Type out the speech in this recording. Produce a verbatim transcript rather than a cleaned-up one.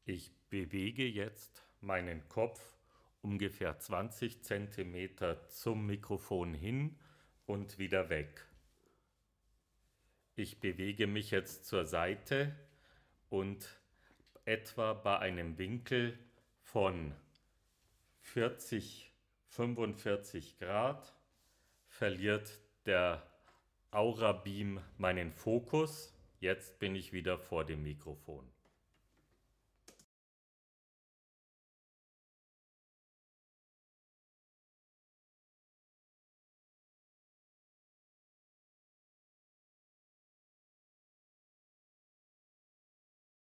Ich bewege jetzt meinen Kopf ungefähr zwanzig Zentimeter zum Mikrofon hin und wieder weg. Ich bewege mich jetzt zur Seite und etwa bei einem Winkel von vierzig, fünfundvierzig Grad verliert der Aura Beam meinen Fokus. Jetzt bin ich wieder vor dem Mikrofon.